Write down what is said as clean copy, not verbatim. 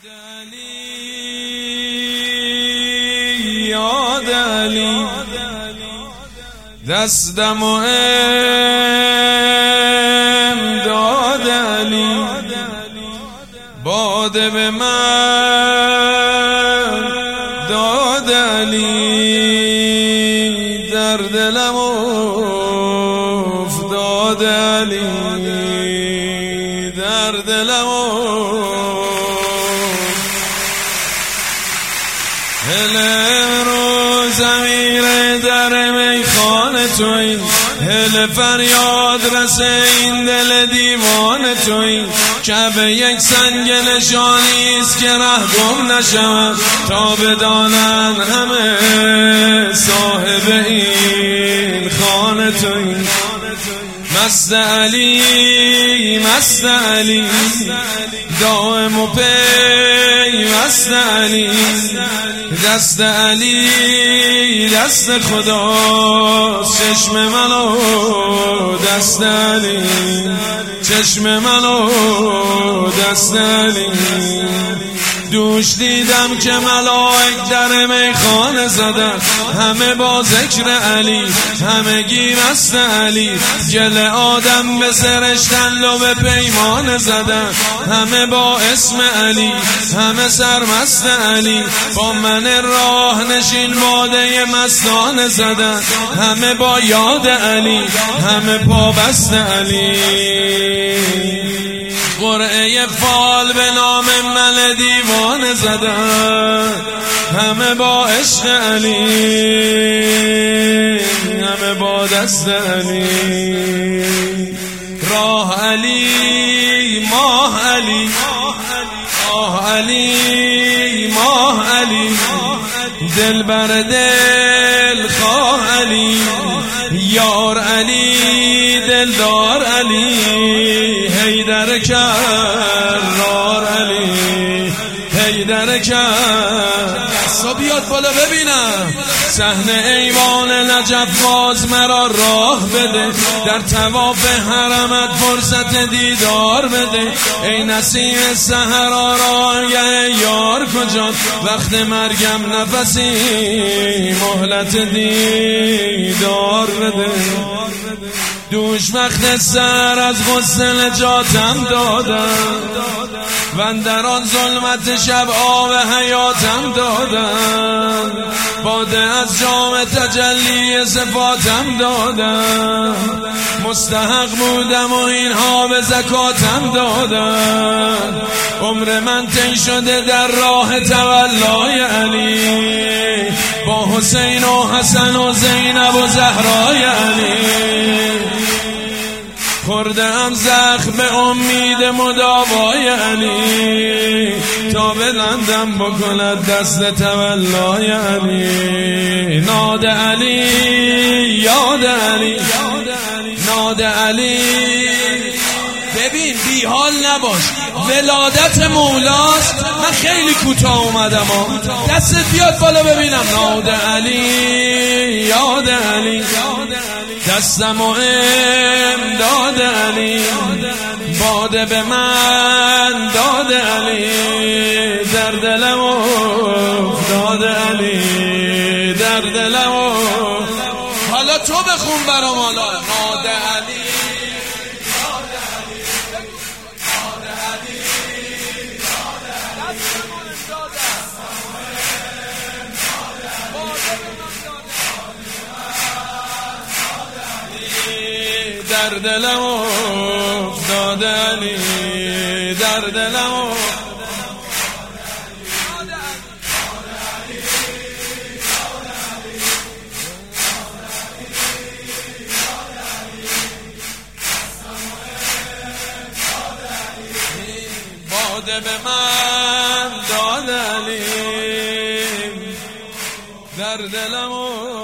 یاد علی دستم و امداد علی باده به من داد علی در دلم افتاد علی در دلم رو زمین در میخانه توی هل فریاد رسه این دل دیوانه توی کعبه یک سنگ نشانیست که ره گم نشود تا بدانن همه صاحب این خانه توی مست علی مست علی دائم و پیوست علی دست علی دست خداست چشم منو دست علی چشم منو دست علی دوش دیدم که ملائک در میخانه زدن همه با ذکر علی همه گی مست علی گل آدم به سرشتن لو به پیمان زدن همه با اسم علی همه سرمست علی با من راه نشین باده مستانه زدن همه با یاد علی همه پابست علی قرعه فال به نام من دیوانه زدن همه با عشق علی همه با دست علی راه علی ماه علی آه علی ماه علی دل بر دل خواه علی یار علی دلدار علی حیدر کرار علی حیدر کرد بیاد بالا ببینم صحنه ایوان نجف باز مرا راه بده در طواف حرمت فرصت دیدار بده ای نسیم سحر راه یار کجاست وقت مرگم نفسی مهلت دیدار بده دوش وقت سر از غصه نجاتم دادم و در آن ظلمت شب آب حیاتم دادم باده از جام تجلی صفاتم دادم مستحق بودم و اینها به زکاتم دادم عمر من طی شده در راه تولای علی با حسین و حسن و زینب و زهرای علی خوردم زخم به امید مداوای علی تا بلندم بکند دست تولای علی ناد علی یاد علی ناد علی ببین بی حال نباش ولادت مولاست من خیلی کوتاه اومدم دستت بیاد بالا ببینم ناد علی یاد علی دستم و امداد علی باده به من داد علی در دلم افتاد علی در دلم حالا تو بخون برام حالا ناد علی در دلم افتاد علی در دلم باده به من داد علی در دلم